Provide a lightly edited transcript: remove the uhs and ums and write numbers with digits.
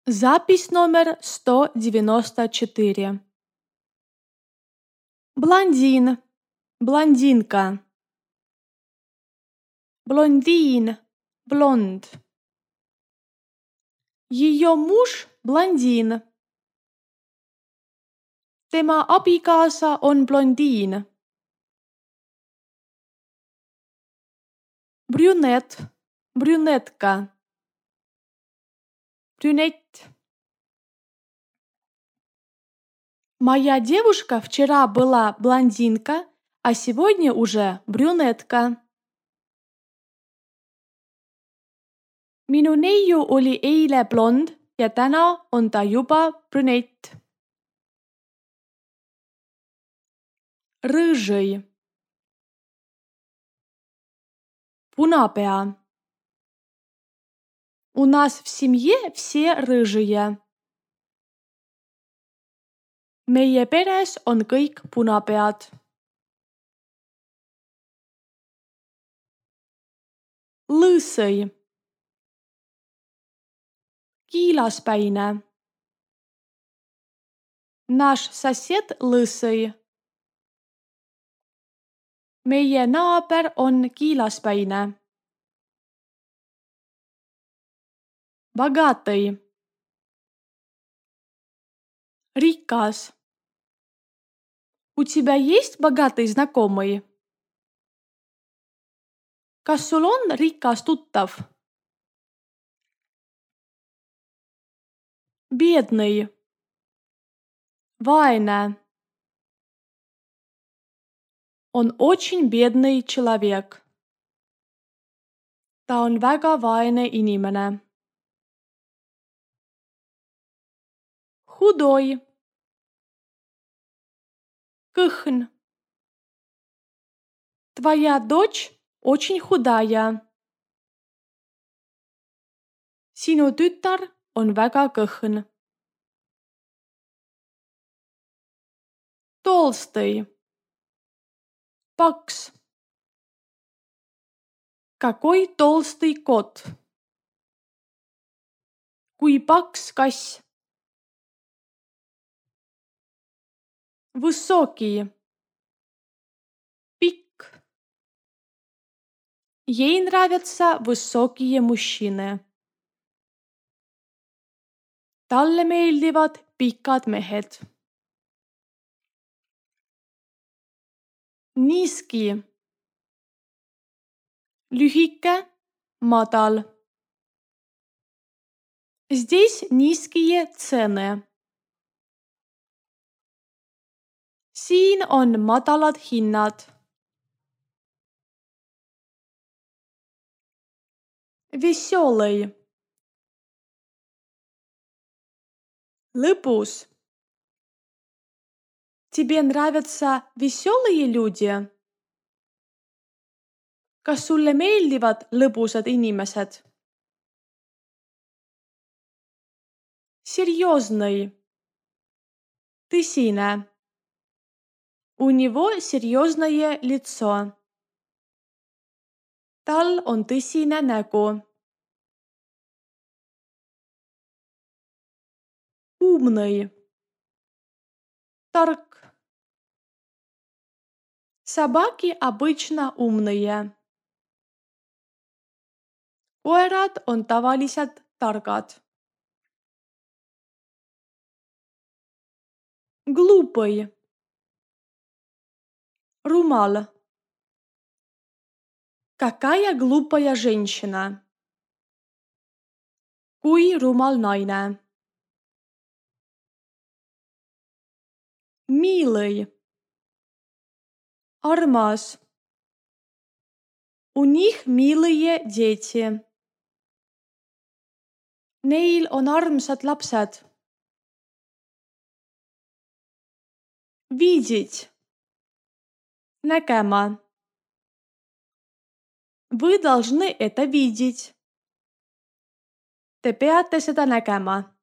Запись номер 194. Блондин, блондинка. Блондин, блонд. Ее муж блондин. Tema abikaasa on blondiin. Brünett, brünetka. Брюнет. Моя девушка вчера была блондинка, а сегодня уже брюнетка. Minu neiu oli eile blond ja täna on ta juba brünett. Рыжий. Пунапea. У нас в семье все рыжие. Meie peres on kõik punapead. Лысый. Kiilaspäine. Наш сосед лысый. Meie naaber on kiilaspäine. Богатый. Rikas. У тебя есть богатый знакомый? Kas sul on rikas tuttav? Бедный. Vaene. Он очень бедный человек. Ta on väga vaene inimene. Худой. Kõhn. Твоя дочь очень худая. Sinu tütar on väga kõhn. Толстый. Пакс. Какой толстый кот? Kui paks kass. Высокий. Пик. Ей нравятся высокие мужчины. Talle meeldivad pikad mehed. Niski. Lühike, madal. Здесь низкие цены. Siin on madalad hinnad. Веселый. Lõbus. Тебе нравятся веселые люди? Kas sulle meeldivad lõbusad inimesed? Серьезный. Tõsine. У него серьезное лицо. Tal on tõsine nägu. Умный. Tark. Собаки обычно умные. Koerad on tavaliselt targad. Глупый. Rumal. Какая глупая женщина. Kui rumal naine. Милый. Armas. У них милые дети. Neil on armsad lapsed. Видеть. Nägema. Вы должны это видеть. Te peate seda nägema.